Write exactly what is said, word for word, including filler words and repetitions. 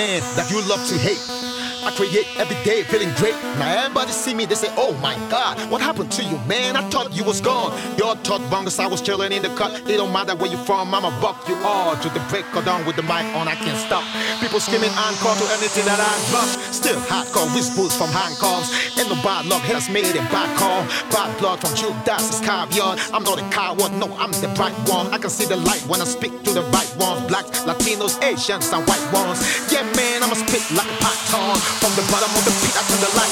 man that you love to hate. I create every day feeling great. Now everybody see me, they say, oh my God, what happened to you, man? I thought you was gone. Your thought wrong as I was chilling in the cut. It don't matter where you from, I'ma buck you all to the break or down with the mic on, I can't stop. People screaming encore to anything that I drop. Still hardcore whispers from handcuffs. Ain't no bad luck, haters made it bad call. Bad blood from Judas is caviar. I'm not a coward, no, I'm the bright one. I can see the light when I speak to the right ones. Blacks, Latinos, Asians, and white ones. Yeah, man, I'ma spit like a python. From the bottom of the pit, I turn the light